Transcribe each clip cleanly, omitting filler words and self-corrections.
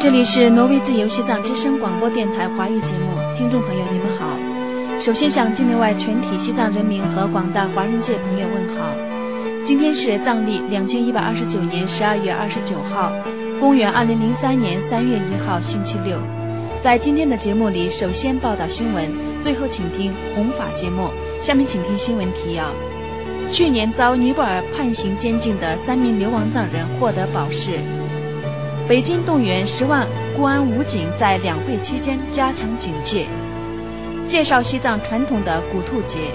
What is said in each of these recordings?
这里是挪威自由西藏之声广播电台华语节目，听众朋友你们好。首先向境内外全体西藏人民和广大华人界朋友问好。今天是藏历2129年12月29号，公元2003年3月1号星期六。在今天的节目里，首先报道新闻，最后请听弘法节目。下面请听新闻提要。去年遭尼泊尔判刑监禁的3名流亡藏人获得保释。北京动员10万公安武警在两会期间加强警戒。介绍西藏传统的古兔节。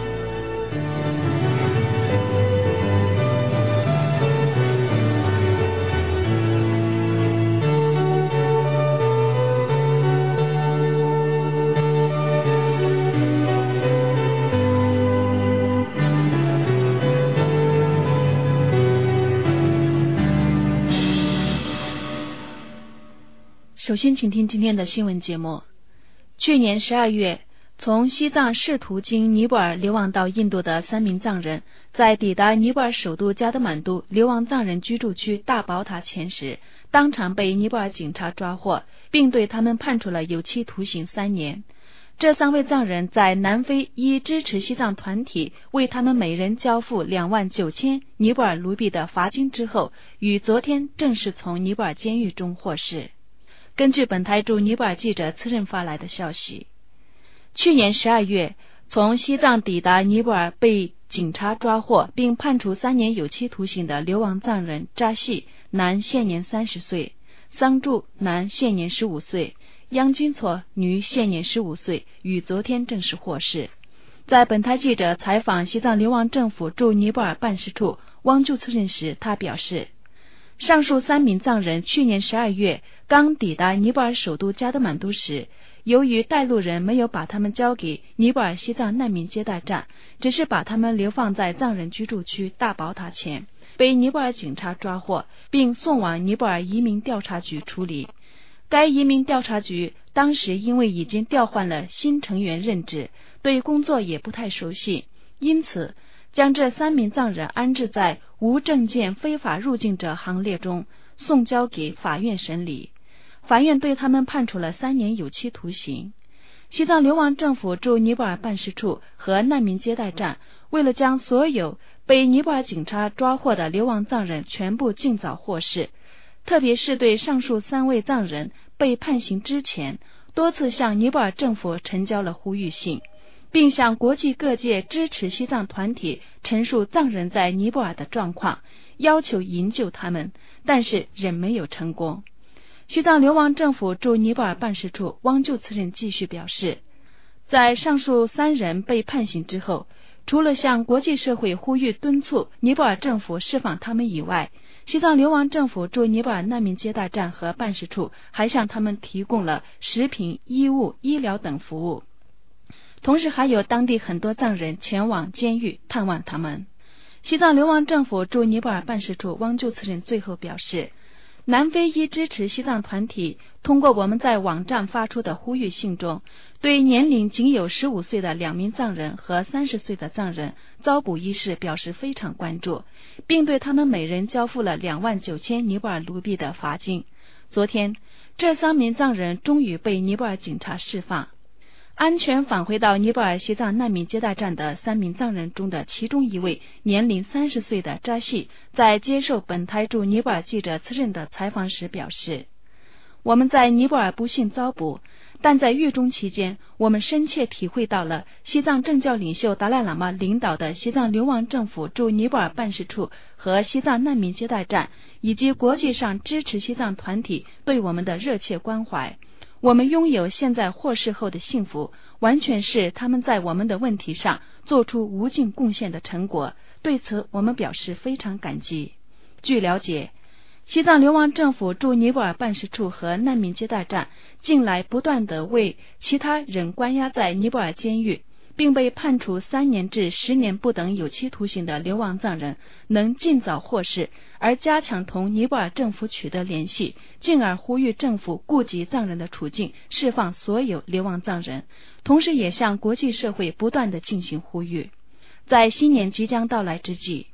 首先请听今天的新闻节目。去年12月，从西藏试图经尼泊尔流亡到印度的3名藏人，在抵达尼泊尔首都加德满都流亡藏人居住区大宝塔前时，当场被尼泊尔警察抓获，并对他们判处了有期徒刑3年。这3位藏人在南非依支持西藏团体为他们每人交付29000尼泊尔卢比的罚金之后，于昨天正式从尼泊尔监狱中获释。根据本台驻尼泊尔记者次任发来的消息，去年12月，从西藏抵达尼泊尔被警察抓获并判处3年有期徒刑的流亡藏人扎西，男，现年30岁；桑柱，男，现年15岁；央金措，女，现年15岁，于昨天正式获释。在本台记者采访西藏流亡政府驻尼泊尔办事处汪柱次任时，他表示，上述3名藏人去年12月刚抵达尼泊尔首都加德满都时，由于带路人没有把他们交给尼泊尔西藏难民接待站，只是把他们流放在藏人居住区大宝塔前，被尼泊尔警察抓获，并送往尼泊尔移民调查局处理。该移民调查局当时因为已经调换了新成员任职，对工作也不太熟悉，因此将这3名藏人安置在无证件非法入境者行列中，送交给法院审理。法院对他们判处了3年有期徒刑。西藏流亡政府驻尼泊尔办事处和难民接待站为了将所有被尼泊尔警察抓获的流亡藏人全部尽早获释，特别是对上述3位藏人被判刑之前，多次向尼泊尔政府呈交了呼吁信，并向国际各界支持西藏团体陈述藏人在尼泊尔的状况，要求营救他们，但是仍没有成功。西藏流亡政府驻尼泊尔办事处汪柱次任继续表示，在上述3人被判刑之后，除了向国际社会呼吁敦促尼泊尔政府释放他们以外，西藏流亡政府驻尼泊尔难民接待站和办事处还向他们提供了食品、衣物、医疗等服务，同时还有当地很多藏人前往监狱探望他们。西藏流亡政府驻尼泊尔办事处汪柱次任最后表示，南非依支持西藏团体通过我们在网站发出的呼吁信中，对年龄仅有15岁的2名藏人和30岁的藏人遭捕一事表示非常关注，并对他们每人交付了29000尼泊尔卢比的罚金。昨天，这3名藏人终于被尼泊尔警察释放。安全返回到尼泊尔西藏难民接待站的3名藏人中的其中一位年龄30岁的扎西，在接受本台驻尼泊尔记者次任的采访时表示，我们在尼泊尔不幸遭捕，但在狱中期间，我们深切体会到了西藏政教领袖达赖喇嘛领导的西藏流亡政府驻尼泊尔办事处和西藏难民接待站以及国际上支持西藏团体对我们的热切关怀。我们拥有现在获释后的幸福，完全是他们在我们的问题上做出无尽贡献的成果，对此我们表示非常感激。据了解，西藏流亡政府驻尼泊尔办事处和难民接待站近来不断地为其他人关押在尼泊尔监狱并被判处3年至10年不等有期徒刑的流亡藏人能尽早获释，而加强同尼泊尔政府取得联系，进而呼吁政府顾及藏人的处境，释放所有流亡藏人，同时也向国际社会不断地进行呼吁。在新年即将到来之际，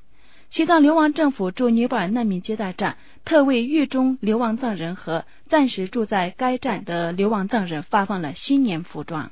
西藏流亡政府驻尼泊尔难民接待站特为狱中流亡藏人和暂时住在该站的流亡藏人发放了新年服装。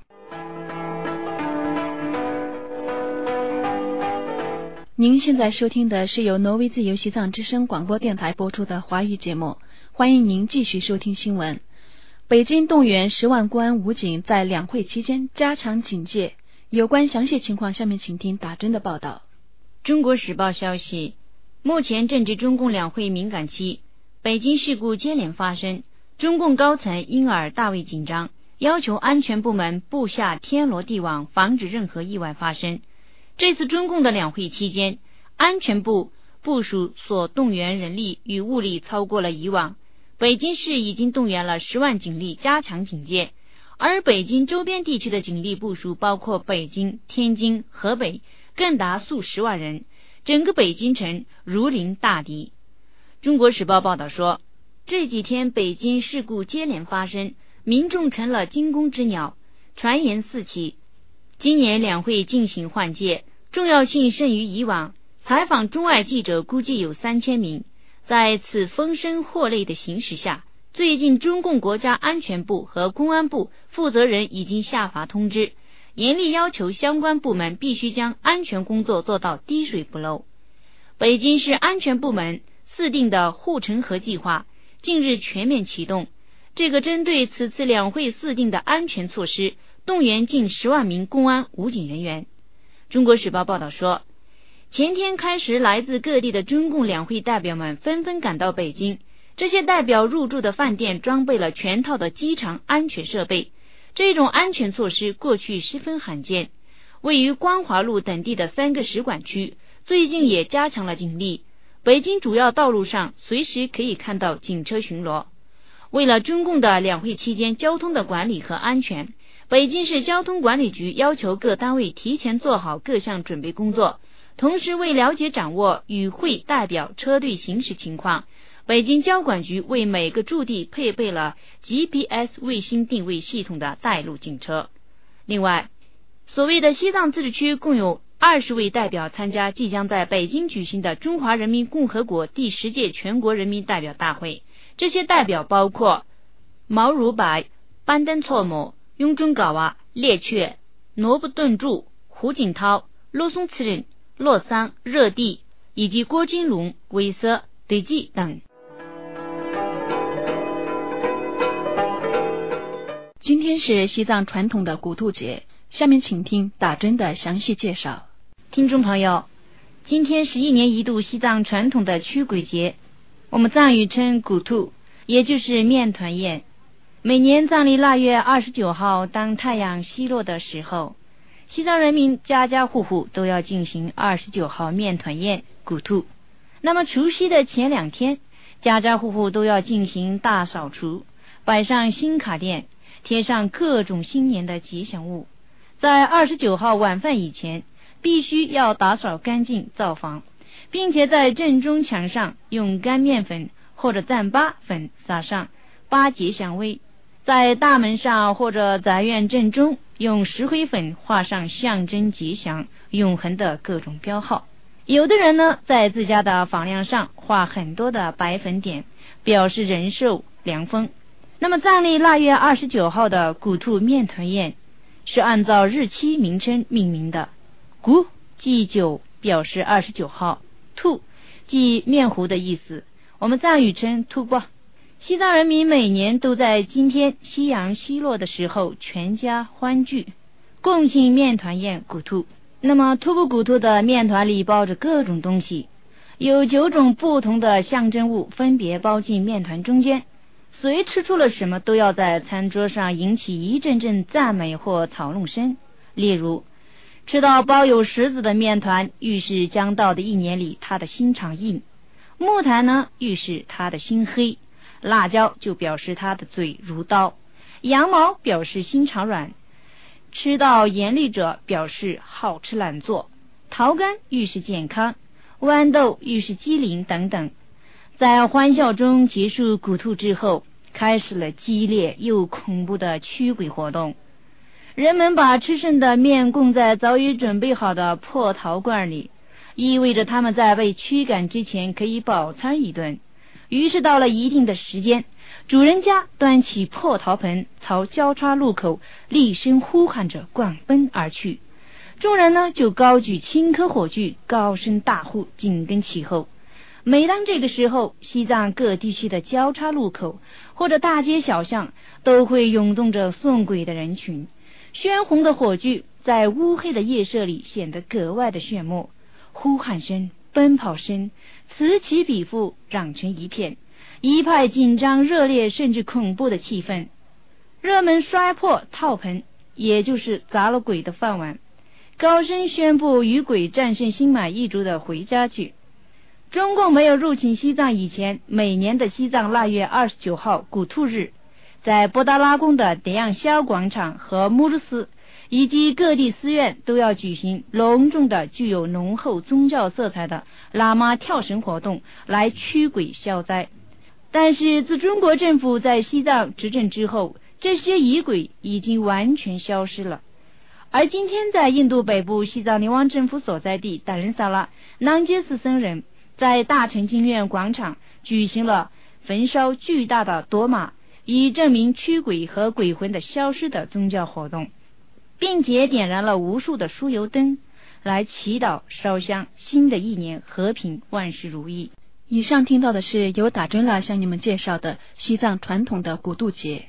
您现在收听的是由挪威自由西藏之声广播电台播出的华语节目，欢迎您继续收听新闻。北京动员10万公安武警在两会期间加强警戒，有关详细情况，下面请听打针的报道。 中国时报消息，目前正值中共两会敏感期，北京事故接连发生，中共高层因而大为紧张，要求安全部门布下天罗地网，防止任何意外发生。这次中共的两会期间，安全部部署所动员人力与物力超过了以往，北京市已经动员了10万警力加强警戒，而北京周边地区的警力部署包括北京、天津、河北，更达数十万人，整个北京城如临大敌。中国时报报道说，这几天北京事故接连发生，民众成了惊弓之鸟，传言四起。今年两会进行换届，重要性甚于以往，采访中外记者估计有3000名。在此风声祸类的形势下，最近中共国家安全部和公安部负责人已经下发通知，严厉要求相关部门必须将安全工作做到滴水不漏。北京市安全部门4定的护城河计划近日全面启动，这个针对此次两会4定的安全措施，动员近10万名公安武警人员。中国时报报道说，前天开始，来自各地的中共两会代表们纷纷赶到北京，这些代表入住的饭店装备了全套的机场安全设备，这种安全措施过去十分罕见。位于光华路等地的3个使馆区最近也加强了警力，北京主要道路上随时可以看到警车巡逻。为了中共的两会期间交通的管理和安全，北京市交通管理局要求各单位提前做好各项准备工作，同时为了解掌握与会代表车队行驶情况，北京交管局为每个驻地配备了 GPS 卫星定位系统的带路警车。另外，所谓的西藏自治区共有20位代表参加即将在北京举行的中华人民共和国第10届全国人民代表大会，这些代表包括毛如白、班登措姆、雍中皋瓦、列却、罗布顿柱、胡锦涛、洛松次仁、洛桑、热地以及郭金龙、韦瑟、德基等。 今天是西藏传统的古兔节，下面请听打针的详细介绍。 听众朋友，今天是1年1度西藏传统的驱鬼节，我们藏语称古兔，也就是面团宴。每年藏历腊月29号，当太阳西落的时候，西藏人民家家户户都要进行29号面团宴古兔。那么除夕的前2天，家家户户都要进行大扫除，摆上新卡垫，贴上各种新年的吉祥物。在29号晚饭以前，必须要打扫干净灶房，并且在正中墙上用干面粉或者糌粑粉撒上8吉祥威，在大门上或者宅院正中用石灰粉画上象征吉祥永恒的各种标号。有的人呢，在自家的房梁上画很多的白粉点，表示人寿良丰。那么藏历腊月29号的古兔面团宴是按照日期名称命名的，古即9，表示29号，兔即面糊的意思，我们藏语称兔瓜。西藏人民每年都在今天夕阳西落的时候全家欢聚，共庆面团宴古兔。那么兔不古兔的面团里包着各种东西，有9种不同的象征物分别包进面团中间，谁吃出了什么都要在餐桌上引起一阵阵赞美或讨论声。例如，吃到包有石子的面团，预示将到的1年里他的心肠硬；木炭呢，预示他的心黑；辣椒就表示他的嘴如刀；羊毛表示心肠软；吃到盐粒者表示好吃懒做；桃干预示健康；豌豆预示机灵等等。在欢笑中结束古兔之后，开始了激烈又恐怖的驱鬼活动。人们把吃剩的面供在早已准备好的破陶罐里， 意味着他们在被驱赶之前可以饱餐一顿。于是到了一定的时间，主人家端起破陶盆，朝交叉路口厉声呼喊着广奔而去。众人呢就高举青稞火炬，高声大呼，紧跟其后。每当这个时候，西藏各地区的交叉路口或者大街小巷都会涌动着送鬼的人群，鲜红的火炬在乌黑的夜色里显得格外的炫目，呼喊声、奔跑声此起彼伏，嚷成一片，一派紧张热烈甚至恐怖的气氛。人们摔破套盆，也就是砸了鬼的饭碗，高声宣布与鬼战胜，心满意足的回家去。中共没有入侵西藏以前，每年的西藏腊月29号古兔日，在布达拉宫的德阳肖广场和木日寺以及各地寺院都要举行隆重的具有浓厚宗教色彩的喇嘛跳绳活动，来驱鬼消灾。但是自中国政府在西藏执政之后，这些仪轨已经完全消失了。而今天在印度北部西藏流亡政府所在地达仁萨拉囊杰斯僧人在大成经院广场举行了焚烧巨大的朵玛，以证明驱鬼和鬼魂的消失的宗教活动，并且点燃了无数的酥油灯，来祈祷烧香，新的一年和平，万事如意。 以上听到的是由打真拉向你们介绍的西藏传统的古渡节。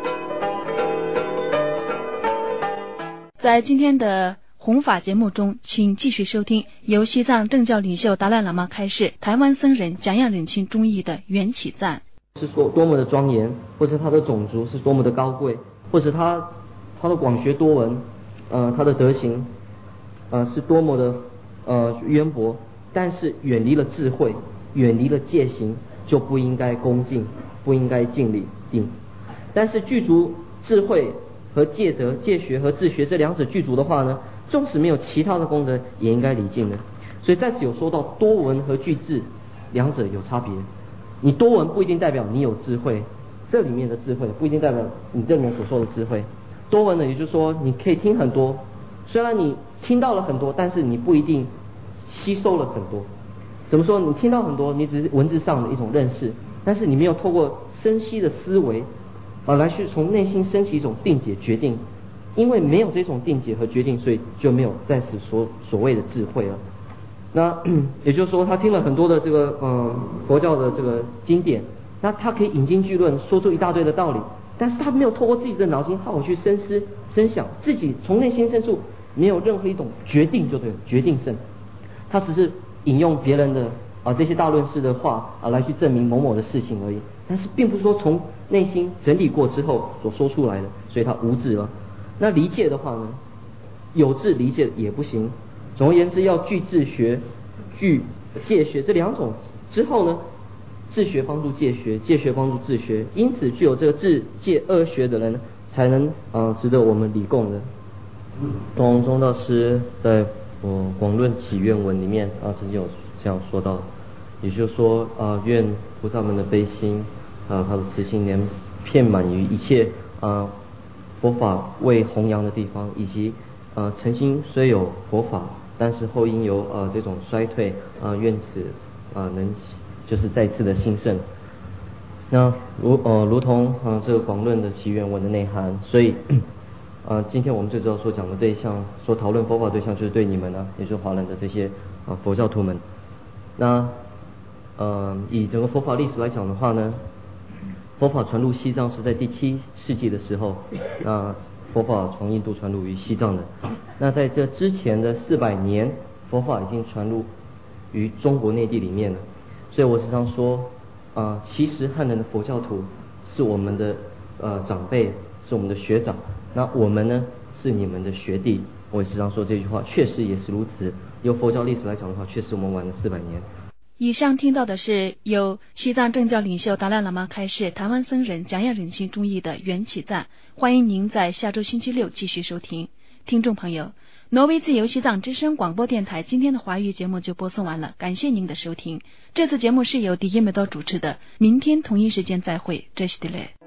在今天的弘法节目中，请继续收听由西藏政教领袖达赖喇嘛开示，台湾僧人讲样忍清忠义的缘起赞。 是说多么的庄严，或是他的种族是多么的高贵，或是他的广学多闻，他的德行是多么的渊博，但是远离了智慧，远离了戒行，就不应该恭敬，不应该敬礼定。但是具足智慧和戒德、戒学和自学这两者具足的话呢，纵使没有其他的功德，也应该礼敬的。所以在此有说到多闻和具智两者有差别。你多闻不一定代表你有智慧，这里面的智慧不一定代表你这里面所说的智慧。多闻呢，也就是说你可以听很多，虽然你听到了很多，但是你不一定吸收了很多。怎么说？你听到很多，你只是文字上的一种认识，但是你没有透过深析的思维来去从内心升起一种定解决定。因为没有这种定解和决定，所以就没有在此所谓的智慧了。那也就是说，他听了很多的这个佛教的这个经典，那他可以引经据论，说出一大堆的道理，但是他没有透过自己的脑筋好好去深思深想，自己从内心深处没有任何一种决定，就对了，决定胜。他只是引用别人的这些大论师的话来去证明某某的事情而已，但是并不是说从内心整理过之后所说出来的，所以他无智了。那离戒的话呢，有智离戒也不行。总而言之，要具自学、具戒学这两种之后呢，自学帮助戒学，戒学帮助自学。因此，具有这个自戒二学的人，才能值得我们礼供的。东宗道师在广论起愿文里面曾经有这样说到，也就是说愿菩萨们的悲心他的慈心连遍满于一切佛法为弘扬的地方，以及诚心虽有佛法，但是后因由这种衰退愿此能就是再次的兴盛。那如同这个广论的起愿文的内涵，所以今天我们最主要所讲的对象，所讨论佛法对象就是对你们呢，也就是华人的这些佛教徒们。那以整个佛法历史来讲的话呢，佛法传入西藏是在第7世纪的时候，那佛法从印度传入于西藏的。那在这之前的400年，佛法已经传入于中国内地里面了。所以我时常说其实汉人的佛教徒是我们的长辈，是我们的学长，那我们呢是你们的学弟。我也时常说这句话，确实也是如此。由佛教历史来讲的话，确实我们晚了400年。 以上听到的是由西藏政教领袖达赖喇嘛开示，台湾僧人讲样忍清忠义的缘起赞。欢迎您在下周星期六继续收听。听众朋友，挪威自由西藏之声广播电台今天的华语节目就播送完了，感谢您的收听。这次节目是由迪耶梅多主持的，明天同一时间再会，这是的嘞。